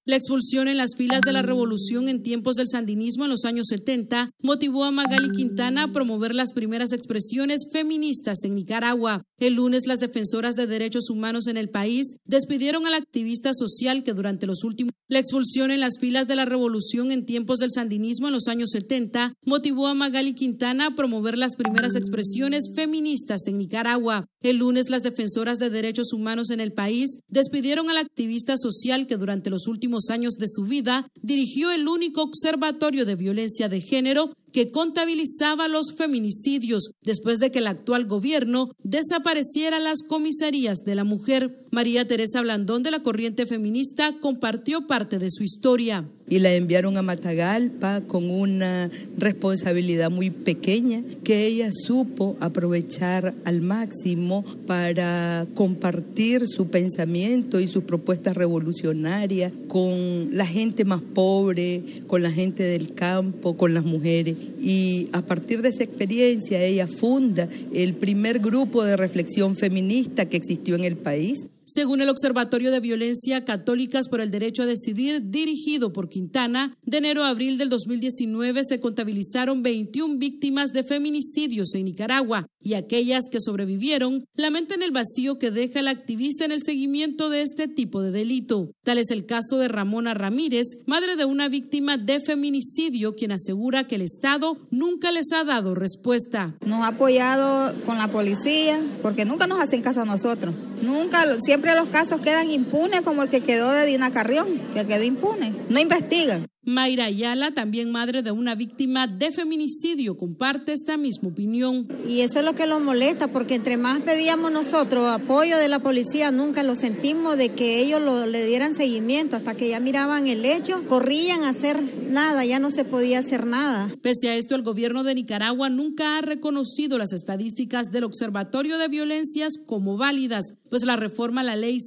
La expulsión en las filas de la revolución en tiempos del sandinismo en los años 70 motivó a Magali Quintana a promover las primeras expresiones feministas en Nicaragua. El lunes, las defensoras de derechos humanos en el país despidieron a la activista social que durante los últimos... La expulsión en las filas de la revolución en tiempos del sandinismo en los años 70 motivó a Magali Quintana a promover las primeras expresiones feministas en Nicaragua. El lunes, las defensoras de derechos humanos en el país despidieron a la activista social que durante los últimos años de su vida dirigió el único observatorio de violencia de género que contabilizaba los feminicidios después de que el actual gobierno desapareciera las comisarías de la mujer. María Teresa Blandón, de la corriente feminista, compartió parte de su historia. Y la enviaron a Matagalpa con una responsabilidad muy pequeña que ella supo aprovechar al máximo para compartir su pensamiento y sus propuestas revolucionarias con la gente más pobre, con la gente del campo, con las mujeres. Y a partir de esa experiencia ella funda el primer grupo de reflexión feminista que existió en el país. Según el Observatorio de Violencia Católicas por el Derecho a Decidir, dirigido por Quintana, de enero a abril del 2019 se contabilizaron 21 víctimas de feminicidios en Nicaragua, y aquellas que sobrevivieron lamentan el vacío que deja el activista en el seguimiento de este tipo de delito. Tal es el caso de Ramona Ramírez, madre de una víctima de feminicidio, quien asegura que el Estado nunca les ha dado respuesta. Nos ha apoyado con la policía, porque nunca nos hacen caso a nosotros. Siempre los casos quedan impunes, como el que quedó de Dina Carrión, que quedó impune. No investigan. Mayra Ayala, también madre de una víctima de feminicidio, comparte esta misma opinión. Y eso es lo que los molesta, porque entre más pedíamos nosotros apoyo de la policía, nunca lo sentimos de que ellos le dieran seguimiento. Hasta que ya miraban el hecho, corrían a hacer nada, ya no se podía hacer nada. Pese a esto, el gobierno de Nicaragua nunca ha reconocido las estadísticas del Observatorio de Violencias como válidas, pues la reforma a la Ley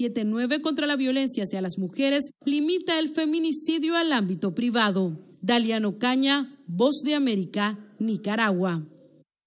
779 contra la violencia hacia las mujeres limita el feminicidio al ámbito privado. Daliano Caña, Voz de América, Nicaragua.